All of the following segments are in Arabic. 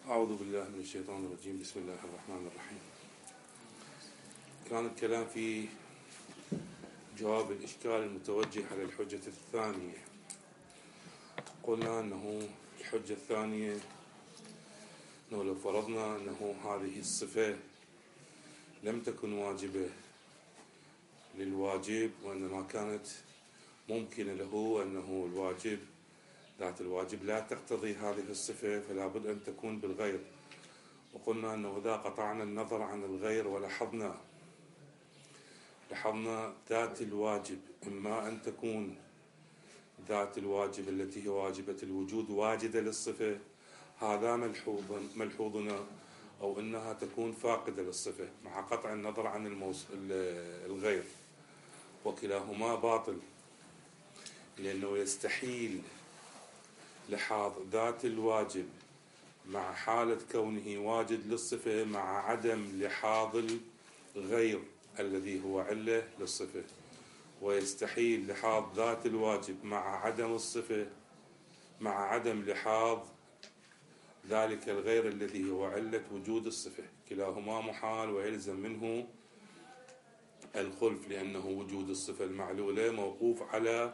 أعوذ بالله من الشيطان الرجيم. بسم الله الرحمن الرحيم. كان الكلام في جواب الإشكال المتوجه على الحجة الثانية. قلنا أنه الحجة الثانية أنه لو فرضنا أنه هذه الصفة لم تكن واجبة للواجب وإنما كانت ممكنة له، أنه الواجب ذات الواجب لا تقتضي هذه الصفة فلا بد أن تكون بالغير. وقلنا أنه إذا قطعنا النظر عن الغير ولاحظنا ذات الواجب، إما أن تكون ذات الواجب التي هي واجبة الوجود واجدة للصفة، هذا ملحوظنا، أو أنها تكون فاقدة للصفة مع قطع النظر عن الغير، وكلاهما باطل، لأنه يستحيل لحاظ ذات الواجب مع حالة كونه واجد للصفة مع عدم لحاظ الغير الذي هو علة للصفة، ويستحيل لحاظ ذات الواجب مع عدم الصفة مع عدم لحاظ ذلك الغير الذي هو علة وجود الصفة. كلاهما محال ويلزم منه الخلف، لأنه وجود الصفة المعلولة موقوف على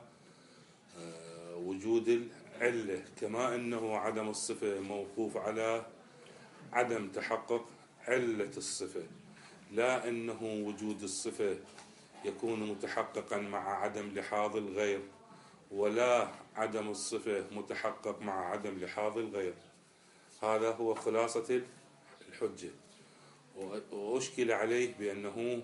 وجود العلة، كما أنه عدم الصفة موقوف على عدم تحقق علة الصفة، لا أنه وجود الصفة يكون متحققا مع عدم لحاظ الغير، ولا عدم الصفة متحقق مع عدم لحاظ الغير. هذا هو خلاصة الحجة. وأشكل عليه بأنه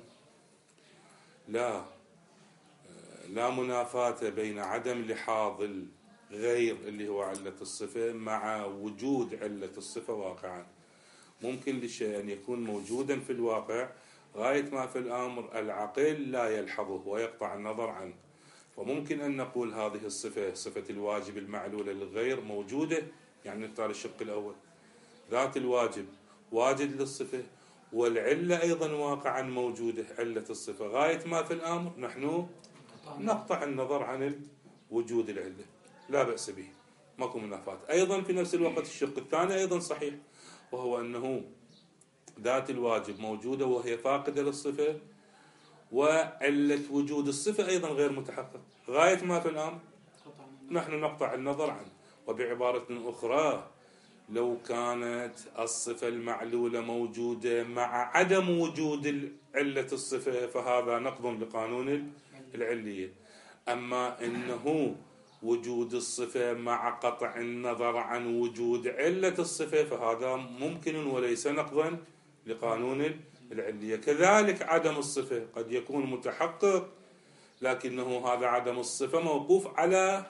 لا منافاة بين عدم لحاظ الغير اللي هو علة الصفة مع وجود علة الصفة واقعا. ممكن للشيء أن يكون موجودا في الواقع غاية ما في الأمر العقل لا يلحظه ويقطع النظر عنه، فممكن أن نقول هذه الصفة صفة الواجب المعلولة للغير موجودة، يعني نختار الشق الأول، ذات الواجب واجد للصفة والعلة أيضا واقعا موجودة علة الصفة، غاية ما في الأمر نحن نقطع النظر عن وجود العلة، لا بأس به، ماكو منافاة. أيضا في نفس الوقت الشق الثاني أيضا صحيح، وهو أنه ذات الواجب موجودة وهي فاقدة للصفة، وعلة وجود الصفة أيضا غير متحقق، غاية ما في الأمر نحن نقطع النظر عنه. وبعبارة أخرى، لو كانت الصفة المعلولة موجودة مع عدم وجود علة الصفة فهذا نقض لقانون العلية، أما إنه وجود الصفة مع قطع النظر عن وجود علة الصفة فهذا ممكن وليس نقضا لقانون العلية. كذلك عدم الصفة قد يكون متحقق، لكنه هذا عدم الصفة موقوف على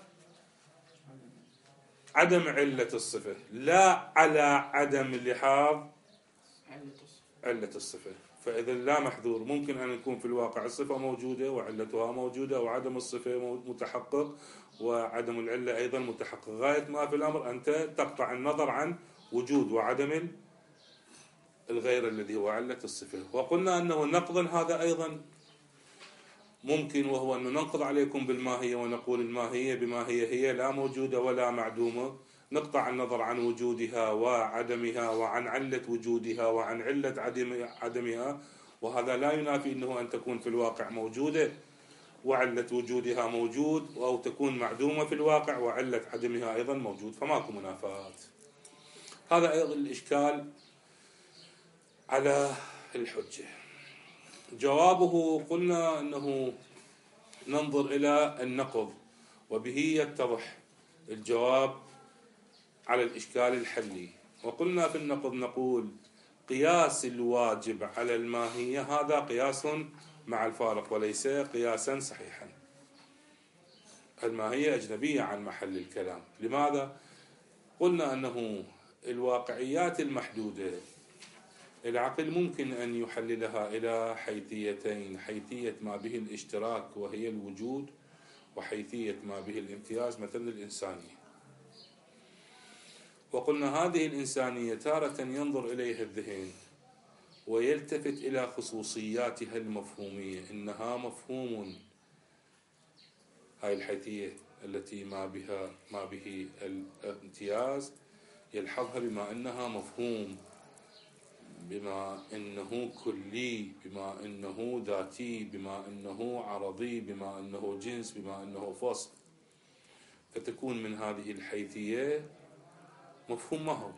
عدم علة الصفة، لا على عدم لحاظ علة الصفة. فإذا لا محذور، ممكن أن يكون في الواقع الصفة موجودة وعلتها موجودة وعدم الصفة متحقق وعدم العلة أيضا متحقق، غاية ما في الأمر أنت تقطع النظر عن وجود وعدم الغير الذي هو علة الصفة. وقلنا أنه نقضا هذا أيضا ممكن، وهو أن ننقض عليكم بالماهية ونقول الماهية بما هي لا موجودة ولا معدومة، نقطع النظر عن وجودها وعدمها وعن علة وجودها وعن علة عدمها، وهذا لا ينافي أنه أن تكون في الواقع موجودة وعلة وجودها موجود، أو تكون معدومة في الواقع وعلة عدمها أيضا موجود، فماكو منافاة. هذا أيضا الإشكال على الحجة. جوابه قلنا أنه ننظر إلى النقض وبه يتضح الجواب على الإشكال الحلي. وقلنا في النقض نقول قياس الواجب على الماهية هذا قياس مع الفارق وليس قياسا صحيحا. الماهية أجنبية عن محل الكلام. لماذا؟ قلنا أنه الواقعيات المحدودة العقل ممكن أن يحللها إلى حيثيتين، حيثية ما به الاشتراك وهي الوجود، وحيثية ما به الامتياز مثل الإنسانية. وقلنا هذه الإنسانية تارة ينظر إليها الذهن ويلتفت إلى خصوصياتها المفهومية، إنها مفهوم، هاي الحيثية التي ما به الامتياز يلحظها بما أنها مفهوم، بما أنه كلي، بما أنه ذاتي، بما أنه عرضي، بما أنه جنس، بما أنه فصل، فتكون من هذه الحيثية مفهوم ماهوي.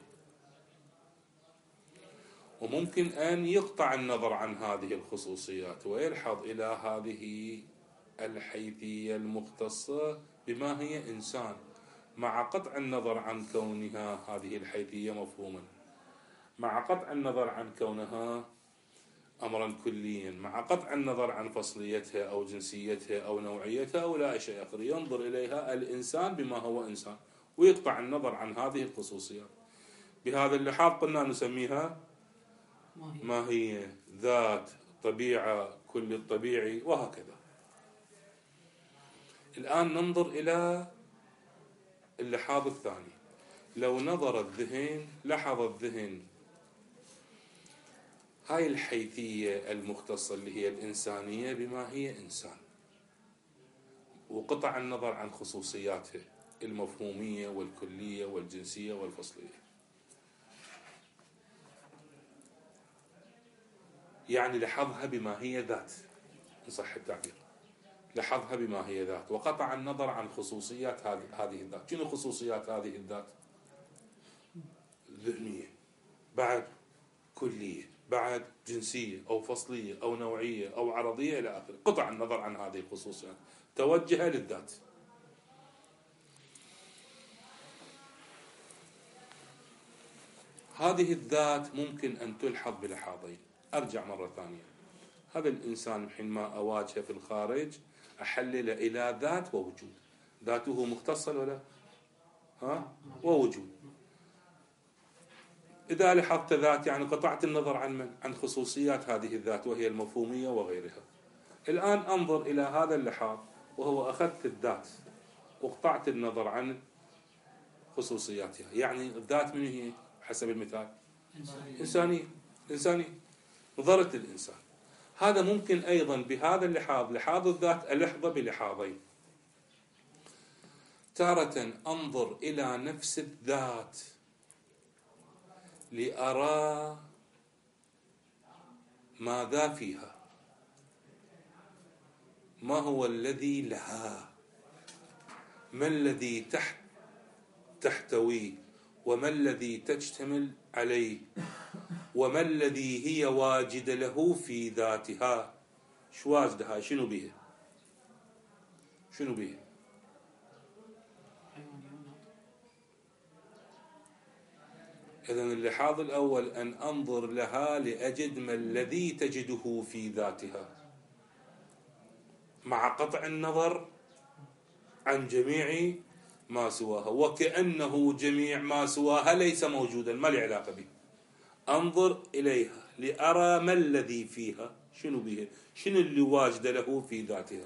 وممكن أن يقطع النظر عن هذه الخصوصيات ويلحظ إلى هذه الحيثية المختصة بما هي إنسان، مع قطع النظر عن كونها هذه الحيثية مفهوما، مع قطع النظر عن كونها أمرا كليا، مع قطع النظر عن فصليتها أو جنسيتها أو نوعيتها أو لا شيء آخر، ينظر إليها الإنسان بما هو إنسان ويقطع النظر عن هذه الخصوصيات. بهذا اللحاظ قلنا نسميها ماهية، ذات، طبيعة، كل الطبيعي، وهكذا. الآن ننظر إلى اللحاظ الثاني. لو نظر الذهن لاحظ الذهن هاي الحيثية المختصة اللي هي الإنسانية بما هي إنسان، وقطع النظر عن خصوصياتها المفهومية والكلية والجنسية والفصلية. يعني لحظها بما هي ذات، إن صح التعبير، لحظها بما هي ذات، وقطع النظر عن خصوصيات هذه الذات. شنو خصوصيات هذه الذات؟ ذهنية، بعد كلية، بعد جنسية أو فصلية أو نوعية أو عرضية إلى آخره. قطع النظر عن هذه الخصوصيات، توجه للذات. هذه الذات ممكن أن تلحظ بلحاظين. أرجع مرة ثانية، هذا الإنسان حينما أواجهه في الخارج أحلل إلى ذات ووجود. ذاته مختصة ولا ووجود. إذا لحظت ذات يعني قطعت النظر عن من؟ عن خصوصيات هذه الذات وهي المفهومية وغيرها. الآن أنظر إلى هذا اللحاظ وهو أخذت الذات وقطعت النظر عن خصوصياتها. يعني الذات من هي حسب المثال؟ إنسانية. نظرت للإنسان. هذا ممكن أيضا بهذا اللحاظ، لحاظ الذات، ألحظه بلحاظين. تارة أنظر إلى نفس الذات لأرى ماذا فيها، ما هو الذي لها، ما الذي تحتوي، وما الذي تشتمل عليه، وما الذي هي واجدة له في ذاتها. شو واجدها؟ شنو بها؟ إذن اللحاظ الأول أن أنظر لها لأجد ما الذي تجده في ذاتها، مع قطع النظر عن جميع ما سواها، وكأنه جميع ما سواها ليس موجودا، ما له علاقة به. أنظر إليها لأرى ما الذي فيها، شنو بها، شنو اللي واجد له في ذاتها.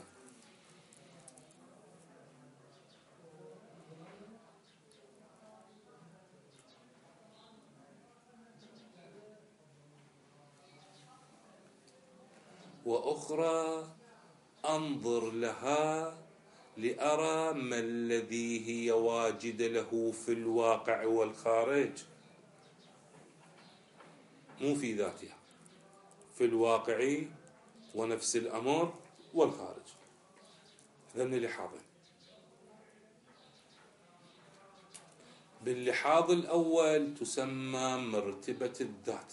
وأخرى أنظر لها لأرى ما الذي هي واجد له في الواقع والخارج، مو في ذاتها، في الواقع ونفس الأمر والخارج. ذن لحاظين. باللحاظ الأول تسمى مرتبة الذات،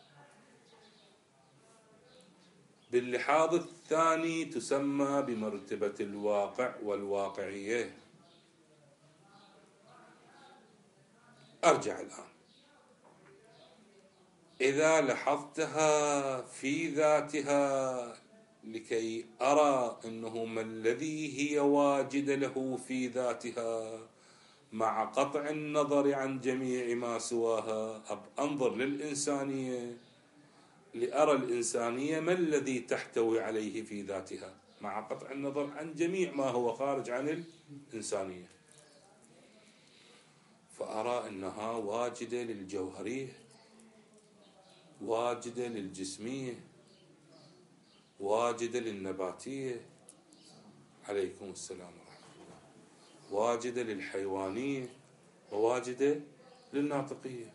باللحاظ الثاني تسمى بمرتبة الواقع والواقعية. أرجع الآن، إذا لحظتها في ذاتها لكي أرى أنه ما الذي هي واجد له في ذاتها، مع قطع النظر عن جميع ما سواها، أنظر للإنسانية لأرى الإنسانية ما الذي تحتوي عليه في ذاتها، مع قطع النظر عن جميع ما هو خارج عن الإنسانية، فأرى أنها واجدة للجوهرية، واجدة للجسمية، واجدة للنباتية، عليكم السلام ورحمة الله، واجدة للحيوانية، وواجدة للناطقية.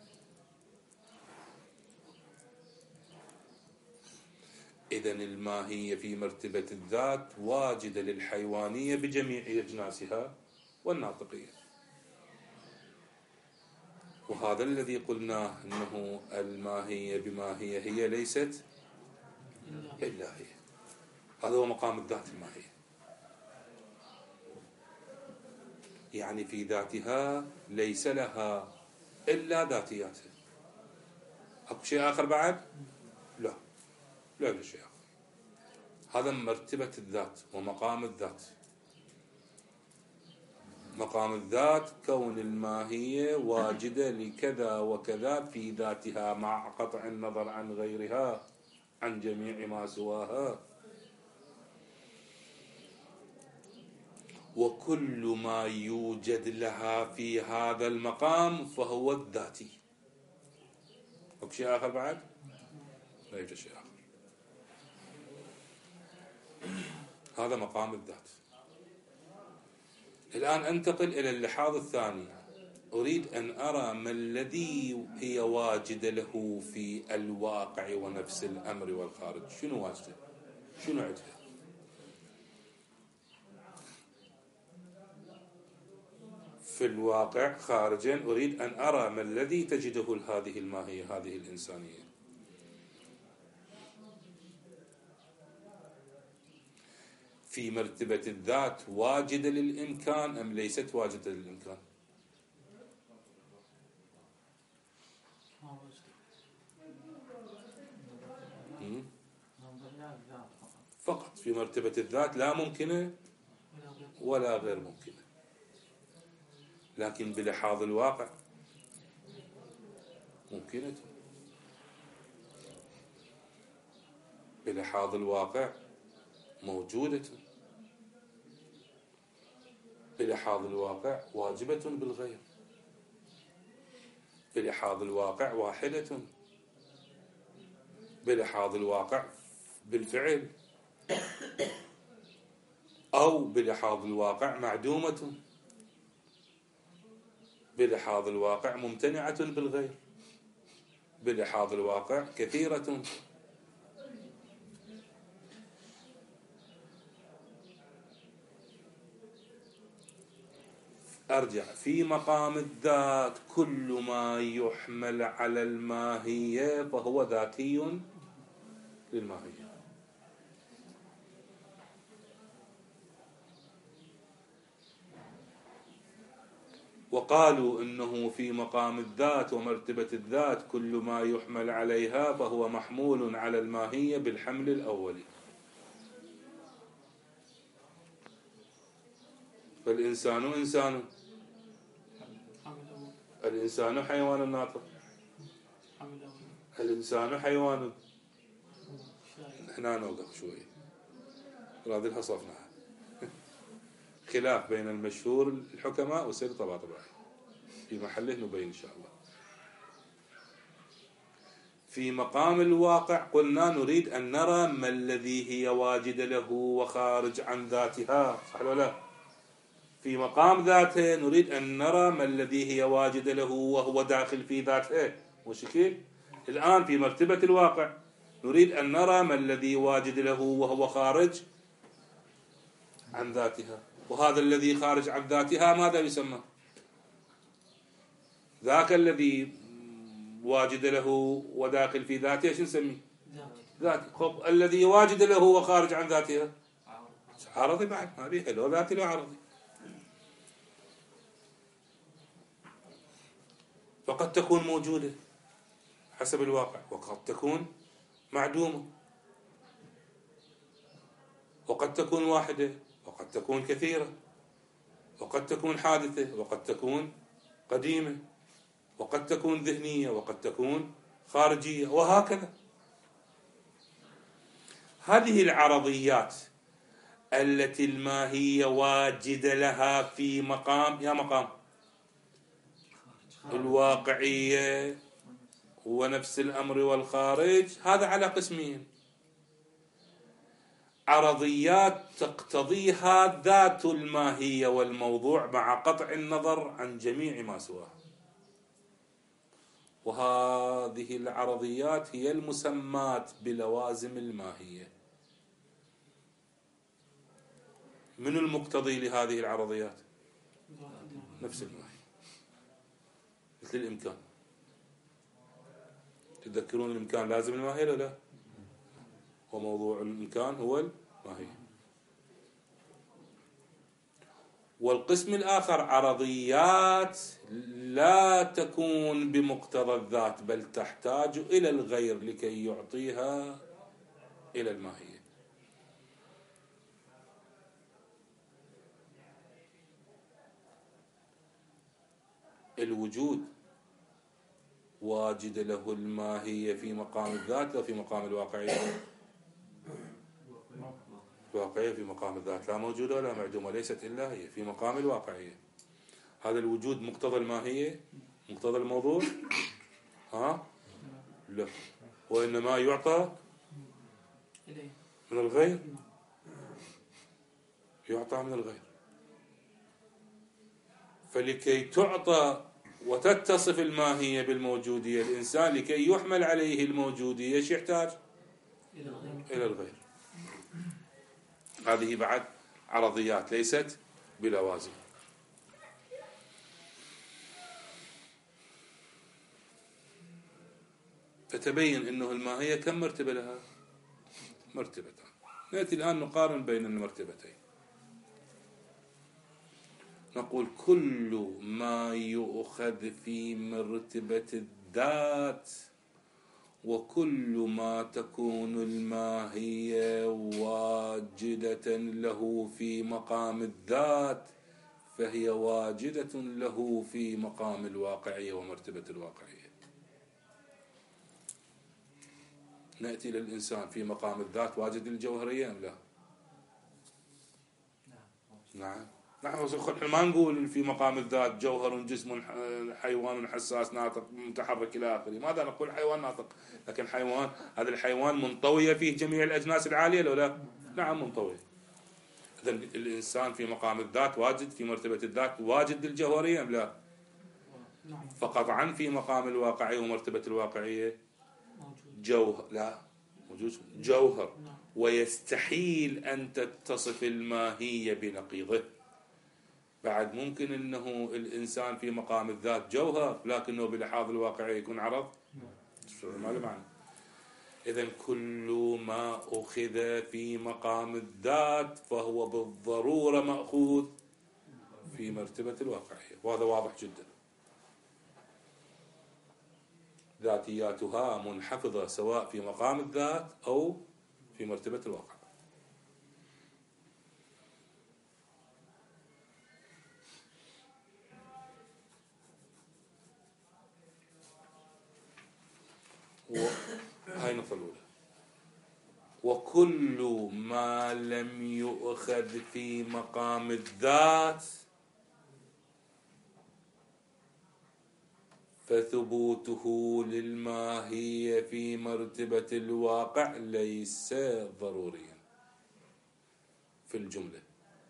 إذن الماهية في مرتبة الذات واجدة للحيوانية بجميع أجناسها والناطقية. وهذا الذي قلناه أنه الماهية بماهية هي ليست إلا هي. هذا هو مقام الذات الماهية، يعني في ذاتها ليس لها إلا ذاتياتها. أكو شيء آخر بعد؟ لا، لا شيء آخر. هذا مرتبة الذات ومقام الذات. مقام الذات كون الماهية واجدة لكذا وكذا في ذاتها مع قطع النظر عن غيرها، عن جميع ما سواها. وكل ما يوجد لها في هذا المقام فهو الذاتي. أو شيء آخر بعد؟ لا يوجد شيء آخر. هذا مقام الذات. الآن أنتقل إلى اللحاظ الثاني. أريد أن أرى ما الذي هي واجدة له في الواقع ونفس الأمر والخارج. شنو واجدة؟ شنو عندها؟ في الواقع خارجا أريد أن أرى ما الذي تجده هذه الماهية، هذه الإنسانية. في مرتبة الذات واجدة للإمكان أم ليست واجدة للإمكان؟ فقط في مرتبة الذات لا ممكنة ولا غير ممكنة. لكن بلحاظ الواقع ممكنة. بلحاظ الواقع موجودة. بلحاظ الواقع واجبة بالغير. بلحاظ الواقع واحدة. بلحاظ الواقع بالفعل، أو بلحاظ الواقع معدومة. بلحاظ الواقع ممتنعة بالغير. بلحاظ الواقع كثيرة. أرجع في مقام الذات كل ما يحمل على الماهية فهو ذاتي للماهية. وقالوا إنه في مقام الذات ومرتبة الذات كل ما يحمل عليها فهو محمول على الماهية بالحمل الأولي. فالإنسان إنسان، الإنسان حيوان ناطق، الإنسان حيوان. هنا نوقف شوي، هذه حصفناها. خلاف بين المشهور الحكماء وسيد طباطبائي في محله نبين إن شاء الله. في مقام الواقع قلنا نريد أن نرى ما الذي هي واجدة له وخارج عن ذاتها، صح ولا لا؟ في مقام ذاته نريد أن نرى ما الذي هي واجدة له وهو داخل في ذاته. وشكل الآن في مرتبة الواقع نريد أن نرى ما الذي واجد له وهو خارج عن ذاتها. وهذا الذي خارج عن ذاتها ماذا يسمى؟ ذاك الذي واجد له وداخل في ذاته شو نسميه؟ ذاتي. خب الذي واجد له وخارج عن ذاتها عرضي. بعد ما بيه لو ذاتي لو عرضي. فقد تكون موجودة حسب الواقع، وقد تكون معدومة، وقد تكون واحدة، وقد تكون كثيرة، وقد تكون حادثة، وقد تكون قديمة، وقد تكون ذهنية، وقد تكون خارجية، وهكذا. هذه العرضيات التي الماهية واجدة لها في مقام يا مقام الواقعية ونفس الأمر والخارج، هذا على قسمين: عرضيات تقتضيها ذات الماهية والموضوع مع قطع النظر عن جميع ما سواه، وهذه العرضيات هي المسمات بلوازم الماهية. من المقتضي لهذه العرضيات؟ نفس الماهية، مثل الإمكان. تذكرون الإمكان لازم الماهية ولا لا؟ وموضوع الإمكان هو الماهية. والقسم الآخر عرضيات لا تكون بمقتضى الذات، بل تحتاج إلى الغير لكي يعطيها إلى الماهية. الوجود واجد له الماهية في مقام الذات أو في مقام الواقعية؟ الواقعية في مقام الذات، لا موجودة ولا معدومة، ليست إلا هي في مقام الواقعية. هذا الوجود مقتضى الماهية، مقتضى الموضوع؟ لا، وإنما يعطى من الغير، يعطى من الغير. فلكي تعطى وتتصف الماهية بالموجودية، الإنسان لكي يحمل عليه الموجودية ايش يحتاج؟ إلى الغير. هذه بعد عرضيات ليست بلوازم. فتبين أنه الماهية كم مرتبة لها؟ مرتبتان. نأتي الآن نقارن بين المرتبتين. نقول كل ما يؤخذ في مرتبة الذات وكل ما تكون الماهية واجدة له في مقام الذات فهي واجدة له في مقام الواقعية ومرتبة الواقعية. نأتي للإنسان في مقام الذات واجد الجوهرية أم لا؟ نعم. نحن ما نقول في مقام الذات جوهر جسم حيوان حساس ناطق متحرك إلى آخره. ماذا نقول؟ حيوان ناطق، لكن حيوان، هذا الحيوان منطوية فيه جميع الأجناس العالية لو لا؟ نعم منطوية. إذن الإنسان في مقام الذات واجد، في مرتبة الذات واجد الجوهرية أم لا؟ فقطعا في مقام الواقعية ومرتبة الواقعية جوهر، لا موجود جوهر، ويستحيل أن تتصف الماهية بنقيضه. بعد ممكن أنه الإنسان في مقام الذات جوهر لكنه بلحاظ الواقعية يكون عرض، ما له معنى. إذن كل ما أخذ في مقام الذات فهو بالضرورة مأخوذ في مرتبة الواقعية، وهذا واضح جدا. ذاتياتها منحفظة سواء في مقام الذات أو في مرتبة الواقع. هاي النقطة الأولى. وكل ما لم يؤخذ في مقام الذات فثبوته للماهية في مرتبة الواقع ليس ضروريا في الجملة.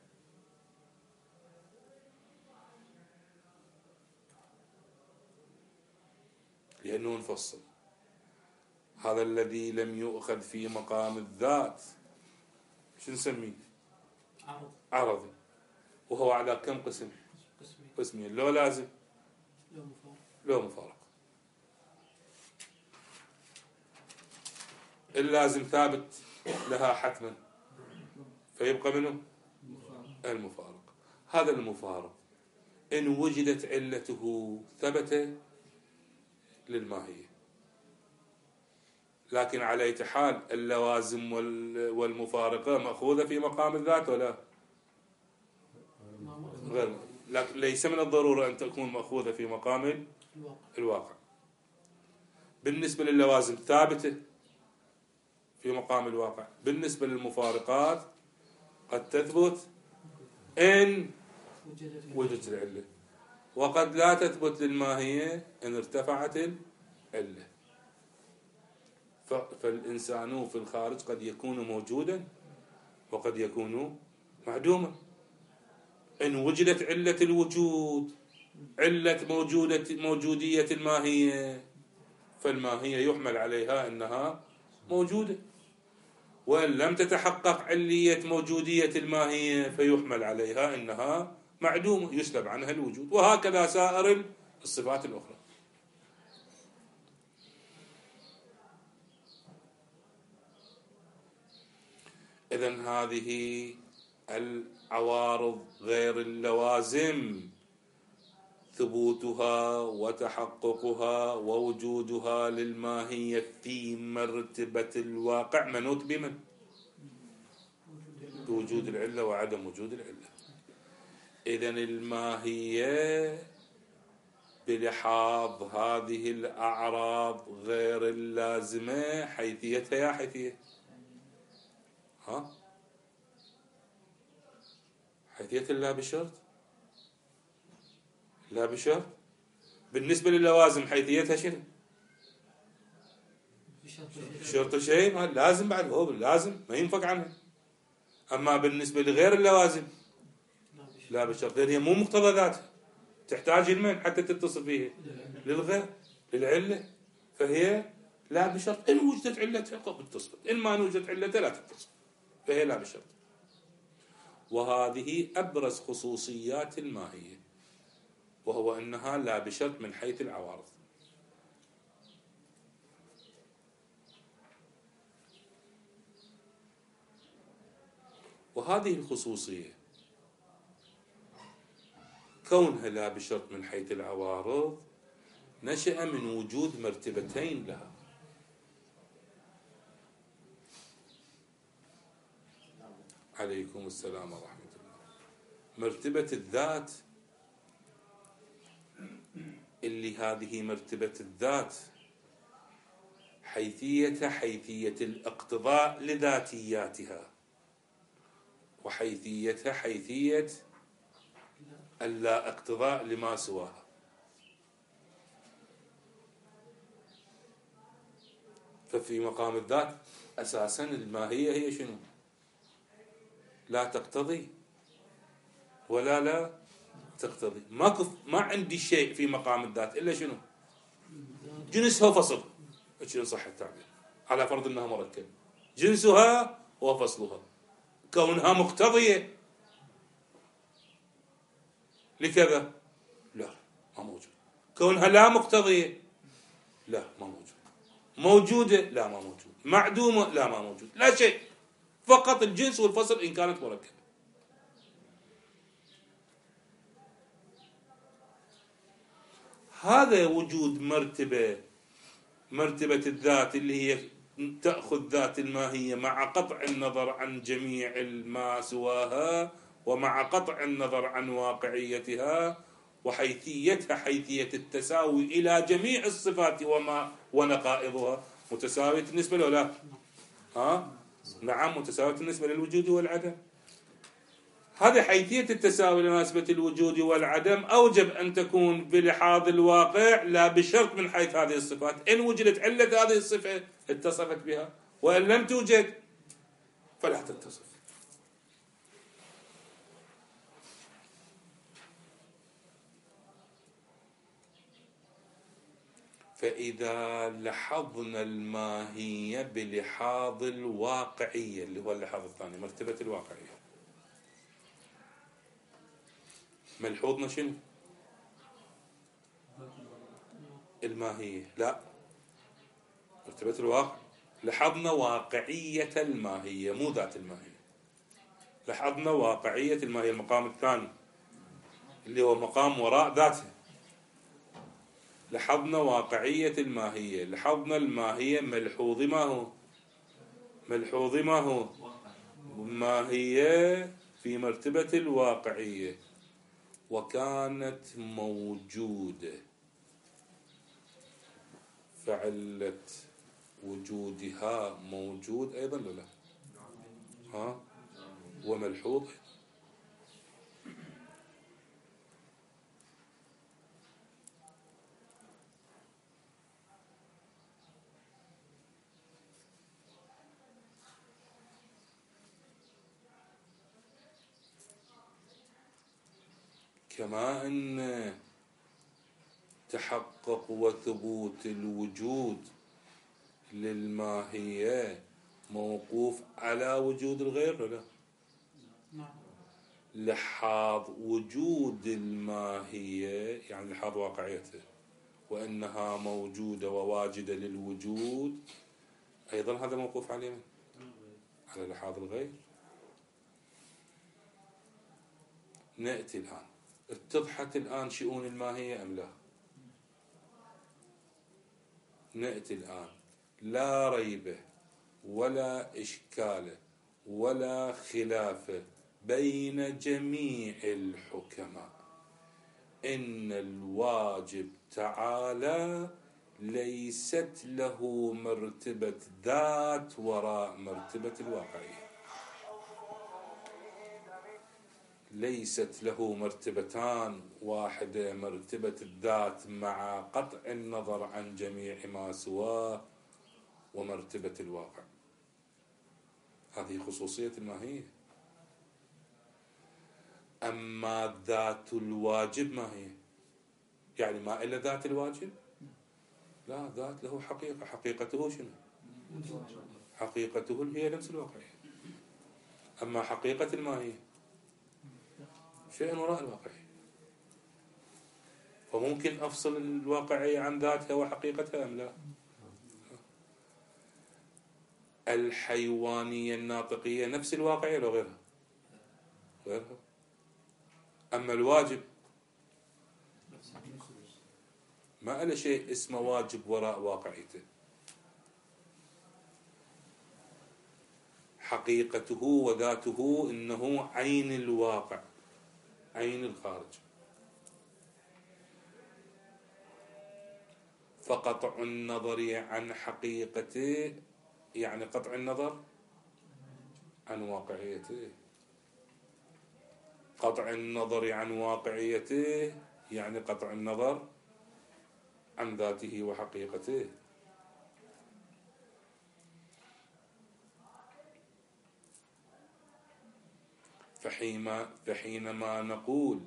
لأنه نفصل هذا الذي لم يؤخذ في مقام الذات شو نسميه؟ عرضي. وهو على كم قسم؟ قسمين. لو لازم لو مفارق. اللازم ثابت لها حتما فيبقى منه المفارق. هذا المفارق إن وجدت علته ثبت للماهية، لكن على أي حال اللوازم والمفارقة مأخوذة في مقام الذات ولا غير؟ ليس من الضرورة أن تكون مأخوذة في مقام الواقع. بالنسبة للوازم ثابتة في مقام الواقع، بالنسبة للمفارقات قد تثبت إن وجدت العلة، وقد لا تثبت للماهية إن ارتفعت العلة. فالإنسان في الخارج قد يكون موجودا وقد يكون معدوما. إن وجدت علة الوجود، علة موجودية الماهية، فالماهية يحمل عليها أنها موجودة، وإن لم تتحقق علية موجودية الماهية فيحمل عليها أنها معدومة يسلب عنها الوجود، وهكذا سائر الصفات الأخرى. إذن هذه العوارض غير اللوازم ثبوتها وتحققها ووجودها للماهية في مرتبة الواقع منوط بمن؟ بوجود العلة وعدم وجود العلة. إذن الماهية بلحاظ هذه الأعراض غير اللازمة حيثيتها يا حيثية حيثية لا بشرط، لا بشرط. بالنسبة للوازم حيثيتها شنو؟ شرط شيء ما لازم، بعد هو لازم ما ينفك عنها. أما بالنسبة لغير اللوازم لا بشرط، لأن هي مو مقتضى ذاتها، تحتاج لمن حتى تتصل فيها؟ للغير، للعلة، فهي لا بشرط. إن وجدت علتها تتصل، إن ما وجدت علتها لا تتصل، فهي لا بشرط. وهذه أبرز خصوصيات الماهية، وهو أنها لا بشرط من حيث العوارض. وهذه الخصوصية كونها لا بشرط من حيث العوارض نشأ من وجود مرتبتين لها. عليكم السلام ورحمة الله. مرتبة الذات، اللي هذه مرتبة الذات حيثية الاقتضاء لذاتياتها، وحيثيتها حيثية اللا اقتضاء لما سواها. ففي مقام الذات أساسا الماهية هي شنو؟ لا تقتضي ولا لا تقتضي. ما عندي شيء في مقام الذات إلا شنو؟ جنسها وفصلها، إن صح التعبير، على فرض أنها مركبة. جنسها وفصلها. كونها مقتضية لكذا لا، ما موجود. كونها لا مقتضية لا، ما موجود. موجودة لا، ما موجود. معدومة لا، ما موجود. لا شيء، فقط الجنس والفصل إن كانت مركبة. هذا وجود مرتبة الذات اللي هي تأخذ ذات الماهية مع قطع النظر عن جميع ما سواها، ومع قطع النظر عن واقعيتها، وحيثيتها حيثية التساوي إلى جميع الصفات ونقائضها. متساوية النسبة له لا؟ نعم، متساوية النسبة للوجود والعدم. هذه حيثية التساوي لنسبة الوجود والعدم أوجب أن تكون بلحاظ الواقع لا بشرط من حيث هذه الصفات. إن وجدت علة هذه الصفة اتصفت بها، وإن لم توجد فلا تتصف. فإذا لحظنا الماهية بلحاظ الواقعية، اللي هو اللحاظ الثاني، مرتبة الواقعية، ملحوظنا شنو؟ الماهية لا، مرتبة الواقع. لاحظنا واقعية الماهية مو ذات الماهية. لاحظنا واقعية الماهية، المقام الثاني اللي هو مقام وراء ذاتها. لاحظنا واقعية الماهية، لاحظنا الماهية ملحوظ ما هو؟ ملحوظ ما هو؟ ماهية في مرتبة الواقعية، وكانت موجودة، فعلة وجودها موجود أيضا ولا لا؟ وملحوظ. كما أن تحقق وثبوت الوجود للماهية موقوف على وجود الغير ولا؟ لحاظ وجود الماهية يعني لحاظ واقعيته وأنها موجودة وواجدة للوجود، أيضا هذا موقوف عليه من؟ على لحاظ الغير. نأتي الآن، اتضحت الآن شؤون الماهية أم لا؟ نأتي الآن، لا ريب ولا إشكال ولا خلاف بين جميع الحكماء إن الواجب تعالى ليست له مرتبة ذات وراء مرتبة الواقعية، ليست له مرتبتان، واحدة مرتبة الذات مع قطع النظر عن جميع ما سواه، ومرتبة الواقع. هذه خصوصية الماهية. أما ذات الواجب ما هي؟ يعني ما إلا ذات الواجب؟ لا، ذات له حقيقة. حقيقته شنو؟ حقيقته هي نفس الواقعية. أما حقيقة الماهية شيء وراء الواقعية. فممكن أفصل الواقعية عن ذاتها وحقيقتها أم لا؟ الحيوانية الناطقية نفس الواقعية لو غيرها؟ غيرها. أما الواجب ما له شيء اسمه واجب وراء واقعيته، حقيقته وذاته إنه عين الواقع، عين الخارج. فقطع النظر عن حقيقته يعني قطع النظر عن واقعيته، قطع النظر عن واقعيته يعني قطع النظر عن ذاته وحقيقته. فحينما نقول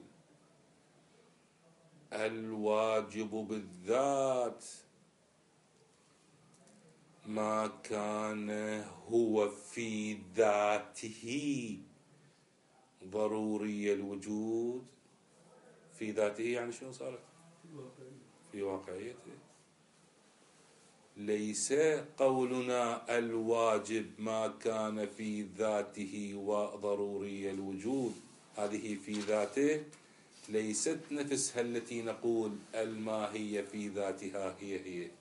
الواجب بالذات ما كان هو في ذاته ضروري الوجود، في ذاته يعني شنو صارت؟ في واقعيته. ليس قولنا الواجب ما كان في ذاته وضروري الوجود، هذه في ذاته ليست نفسها التي نقول الماهية في ذاتها هي.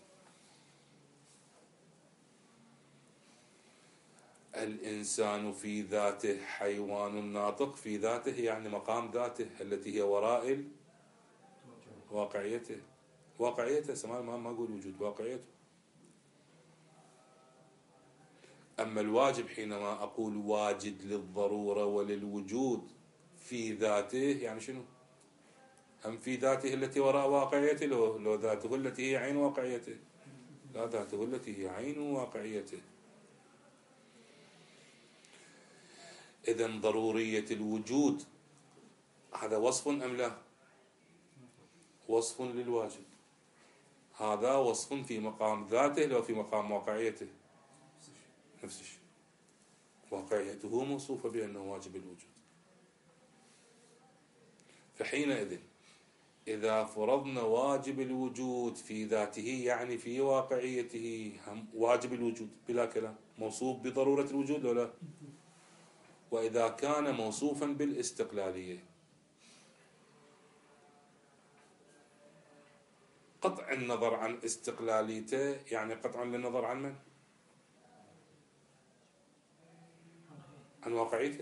الإنسان في ذاته حيوان ناطق في ذاته يعني مقام ذاته التي هي وراء واقعيته. واقعيته ما أقول وجود، واقعيته. أما الواجب حينما أقول واجد للضرورة وللوجود في ذاته يعني شنو؟ هم في ذاته التي وراء واقعيته لو ذاته التي هي عين واقعيته؟ لا، ذاته التي هي عين واقعيته. إذن ضرورية الوجود هذا وصف أم لا؟ وصف للواجب. هذا وصف في مقام ذاته لو في مقام واقعيته؟ نفس الشيء. واقعيته موصوفة بأنه واجب الوجود. فحينئذ إذا فرضنا واجب الوجود في ذاته يعني في واقعيته هم واجب الوجود بلا كلام، موصوف بضرورة الوجود لو لا؟ وإذا كان موصوفا بالاستقلالية قطع النظر عن استقلاليته يعني قطع للنظر عن من؟ عن واقعيته.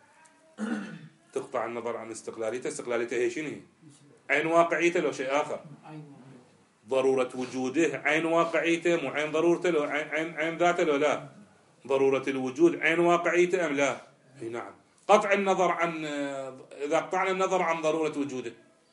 تقطع النظر عن استقلاليته. استقلاليته هي شنو؟ عين واقعيته لو شيء آخر. ضرورة وجوده عين واقعيته مو عين ضرورته لو عين ذاته لو لا؟ ضرورة الوجود عين واقعيته أم لا؟ اي نعم. قطع النظر عن إذا قطعنا النظر عن ضرورة وجوده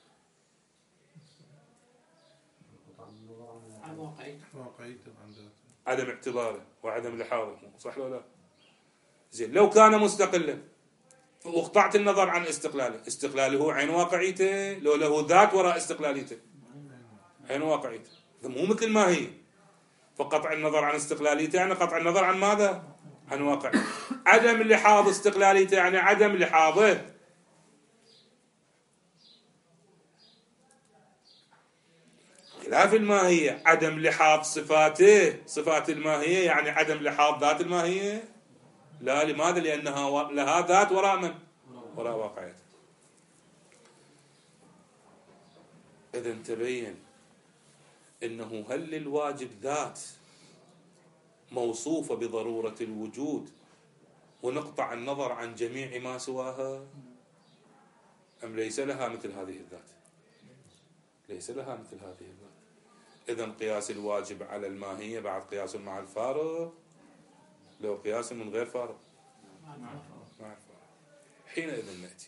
عن واقعيته عدم اعتباره وعدم لحاظه، صح ولا لا؟ زين، لو كان مستقلا وقطعت النظر عن استقلاله عين واقعيته لو له ذات وراء استقلاليته؟ عين واقعيته، مو مثل ما هي. فقطع النظر عن استقلاليته يعني قطع النظر عن ماذا؟ عن واقعيته. عدم لحاظ استقلاليته يعني عدم لحاظه خلاف الماهية. عدم لحاظ صفاته، صفات الماهية يعني عدم لحاظ ذات الماهية. لا، لماذا؟ لأنها لها ذات وراء من؟ وراء واقعيته. إذن تبين إنه هل للواجب ذات موصوفة بضرورة الوجود ونقطع النظر عن جميع ما سواها، أم ليس لها مثل هذه الذات؟ ليس لها مثل هذه الذات. إذن قياس الواجب على الماهية بعد قياس مع الفارق، لو قياس من غير فارق مع الفارق. حينئذ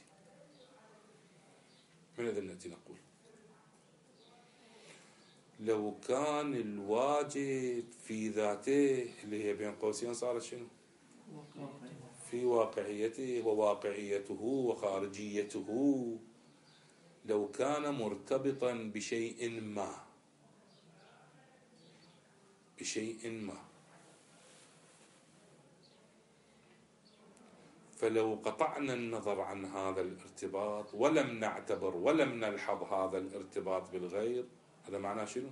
نأتي نقول لو كان الواجب في ذاته اللي هي بين قوسين صارت شنو؟ في واقعيته، وواقعيته وخارجيته لو كان مرتبطا بشيء ما فلو قطعنا النظر عن هذا الارتباط ولم نعتبر ولم نلحظ هذا الارتباط بالغير، هذا معناه شنو؟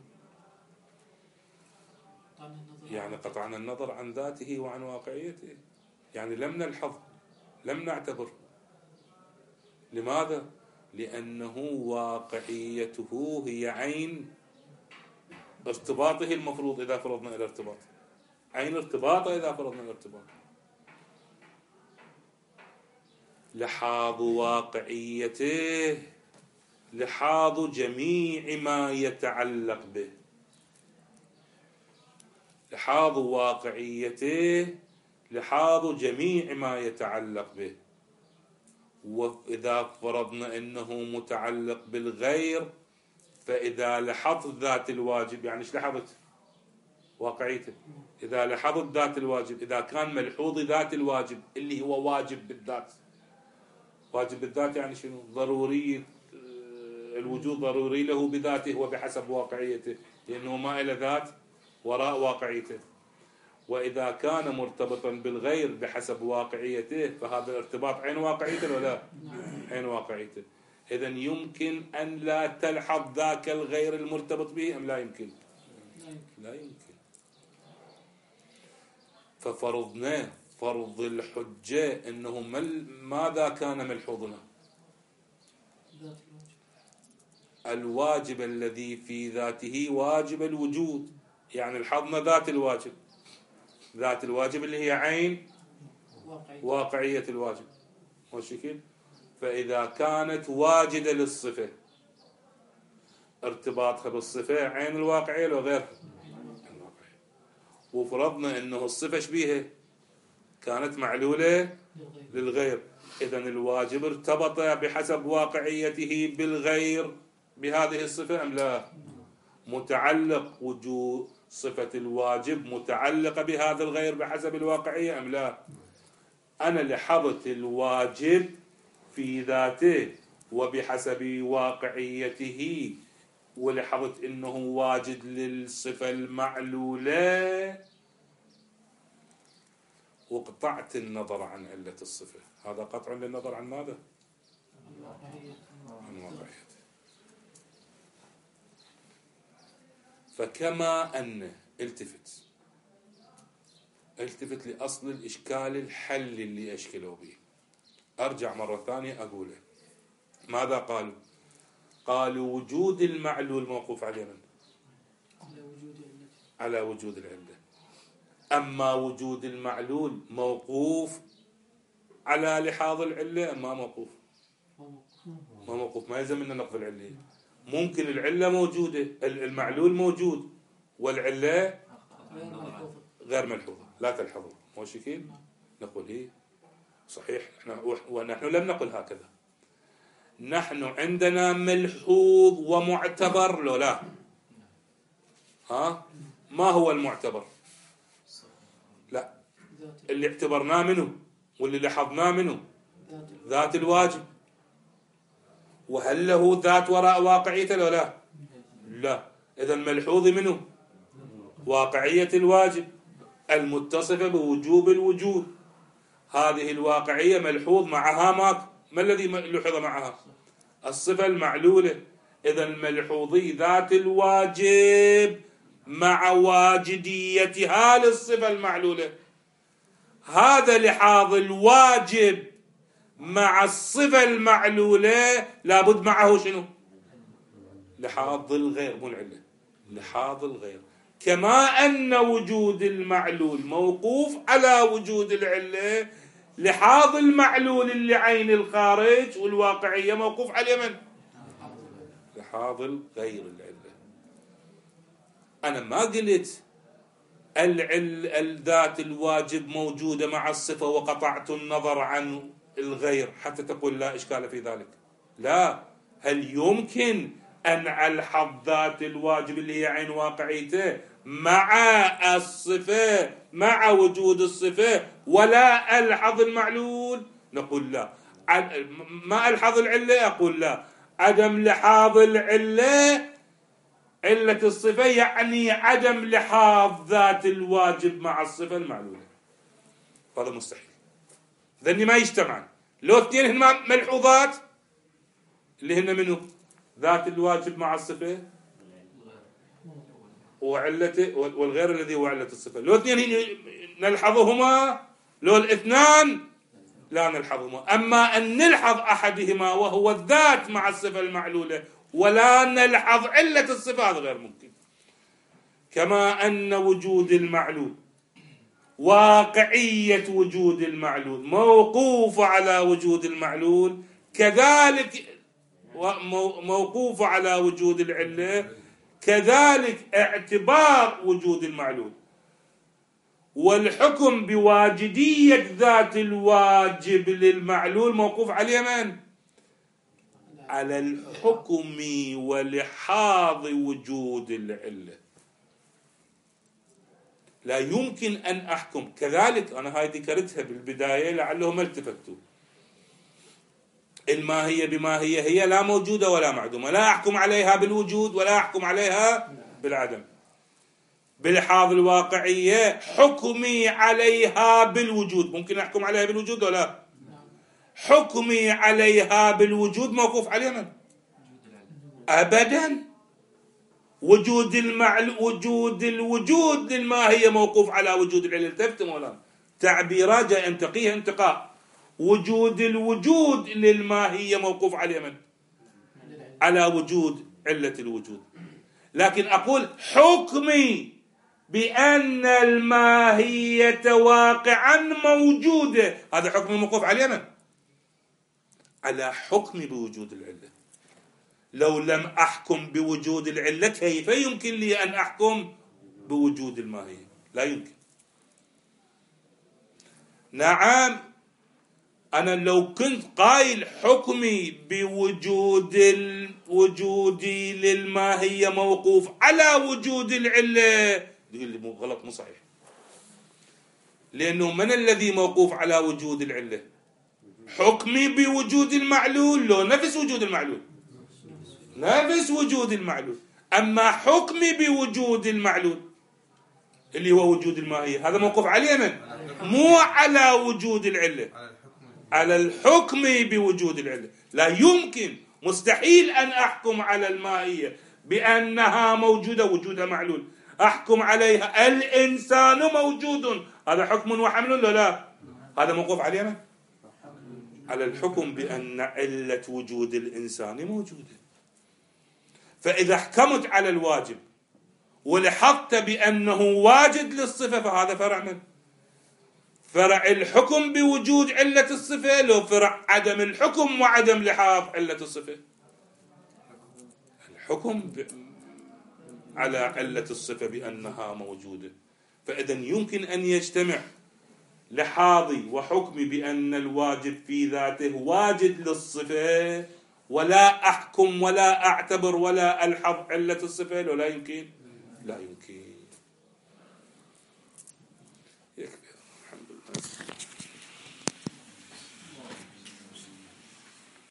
يعني قطعنا النظر عن ذاته وعن واقعيته، يعني لم نلحظ لم نعتبر. لماذا؟ لأنه واقعيته هي عين ارتباطه المفروض إذا فرضنا الارتباط، عين ارتباطه إذا فرضنا الارتباط. لحاظ واقعيته لحاظ جميع ما يتعلق به، لحاظ واقعيته لحاظ جميع ما يتعلق به. وإذا فرضنا أنه متعلق بالغير، فإذا لحظت ذات الواجب، يعني إيش لحظت؟ واقعيته. إذا لحظت ذات الواجب، إذا كان ملحوظ ذات الواجب اللي هو واجب بالذات، واجب بالذات يعني شنو؟ ضروري الوجود ضروري له بذاته وبحسب واقعيته، لأنه ما إلى ذات وراء واقعيته. وإذا كان مرتبطا بالغير بحسب واقعيته، فهذا الارتباط عين واقعيته ولا عين واقعيته. إذن يمكن أن لا تلحظ ذاك الغير المرتبط به أم لا يمكن؟ لا يمكن. ففرضنا فرض الحجة أنه ماذا كان ملحوظنا؟ الواجب الذي في ذاته واجب الوجود، يعني الحظنا ذات الواجب، ذات الواجب اللي هي عين واقعية الواجب والشكل. فإذا كانت واجدة للصفة، ارتباطها بالصفة عين الواقعية لو غير الواقعية. وفرضنا أنه الصفة شبيهة كانت معلولة للغير، إذن الواجب ارتبط بحسب واقعيته بالغير بهذه الصفة أم لا؟ متعلق وجود صفة الواجب متعلقة بهذا الغير بحسب الواقعية أم لا؟ أنا لحظت الواجب في ذاته وبحسب واقعيته، ولحظت أنه واجد للصفة المعلولة، وقطعت النظر عن علة الصفة. هذا قطع للنظر عن ماذا؟ عن واقعيته. فكما أن التفت لأصل الإشكال الحل اللي أشكلوا به. أرجع مرة ثانية أقوله. ماذا قالوا؟ قالوا وجود المعلول موقوف على من؟ على وجود العلة. أما وجود المعلول موقوف على لحاظ العلة أما موقوف؟ ما موقوف، ما يلزم أن نقضي العلة. ممكن العلة موجودة، المعلول موجود والعلة غير ملحوظة لا تلحظه. مو شكل نقول هي صحيح، ونحن لم نقل هكذا. نحن عندنا ملحوظ ومعتبر لو لا؟ ما هو المعتبر؟ لا، اللي اعتبرناه منه واللي لحظناه منه ذات الواجب. وهل له ذات وراء واقعيته لو لا؟ لا. إذا ملحوظ منه واقعية الواجب المتصفة بوجوب الوجود. هذه الواقعية ملحوظ معها ما الذي لحظ معها؟ الصفة المعلولة. إذا ملحوظي ذات الواجب مع واجديتها للصفة المعلولة. هذا لحاظ الواجب مع الصفة المعلولة لابد معه شنو؟ لحاظ الغير، مو العلة، لحاظ الغير. كما أن وجود المعلول موقوف على وجود العلة، لحاظ المعلول اللي عين الخارج والواقعية موقوف على من؟ لحاظ الغير العلة. أنا ما قلت الذات الواجب موجودة مع الصفة وقطعت النظر عن الغير حتى تقول لا إشكال في ذلك. لا، هل يمكن أن ألحظ ذات الواجب اللي هي عين واقعيته مع الصفة مع وجود الصفة ولا ألحظ المعلول؟ نقول لا. ما ألحظ العلة؟ أقول لا. عدم لحاظ العلة علة الصفة يعني عدم لحاظ ذات الواجب مع الصفة المعلولة. هذا مستحيل. ذني ما يجتمعان. لو اثنين هن ملحوظات اللي هن منه ذات الواجب مع الصفة وعلته والغير الذي هو علة الصفة. لو اثنين نلحظهما، لو الاثنان لا نلحظهما. أما أن نلحظ أحدهما وهو الذات مع الصفة المعلولة ولا نلحظ علة الصفة هذا غير ممكن. كما أن وجود المعلول واقعية وجود المعلول موقوف على وجود المعلول، كذلك موقوف على وجود العلة، كذلك اعتبار وجود المعلول والحكم بواجدية ذات الواجب للمعلول موقوف عليه من؟ على الحكم ولحاظ وجود العلة. لا يمكن أن أحكم. كذلك أنا هاي ذكرتها بالبداية لعلهم التفتوا. الماهية بماهية هي لا موجودة ولا معدومة، لا أحكم عليها بالوجود ولا أحكم عليها بالعدم. بلحاظ الواقعية حكمي عليها بالوجود. ممكن أحكم عليها بالوجود ولا؟ حكمي عليها بالوجود موقوف عليه من؟ أبدا. وجود الوجود للماهية موقوف على وجود العلة. التفتم ولا؟ تعبيرات جاء ينتقيها انتقاء. وجود الوجود للماهية موقوف عليه من؟ على وجود علة الوجود. لكن أقول حكمي بأن الماهية واقعا موجودة، هذا حكم موقوف عليه من؟ على حكمي بوجود العلة. لو لم أحكم بوجود العلة كيف يمكن لي أن أحكم بوجود الماهية؟ لا يمكن. نعم، أنا لو كنت قائل حكمي وجودي للماهية موقوف على وجود العلة، تقول لي مو غلط، مو صحيح. لأنه من الذي موقوف على وجود العلة؟ حكمي بوجود المعلول. لو نفس وجود المعلول، نفس وجود المعلول. أما حكمي بوجود المعلول اللي هو وجود الماهية هذا موقوف عليه من؟ مو على وجود العلة، على الحكم بوجود العلة. لا يمكن، مستحيل أن أحكم على الماهية بأنها موجودة وجودها معلول. أحكم عليها الإنسان موجود، هذا حكم وحمل لا؟ هذا موقوف عليه من؟ على الحكم بأن علة وجود الإنسان موجودة. فإذا حكمت على الواجب ولحظت بأنه واجد للصفة فهذا فرع من؟ فرع الحكم بوجود علة الصفة، لو فرع عدم الحكم وعدم لحاظ علة الصفة. الحكم على علة الصفة بأنها موجودة. فإذا يمكن أن يجتمع لحاظي وحكمي بأن الواجب في ذاته واجد للصفة ولا أحكم ولا أعتبر ولا ألحظ علة الصفة. لو لا يمكن، لا يمكن.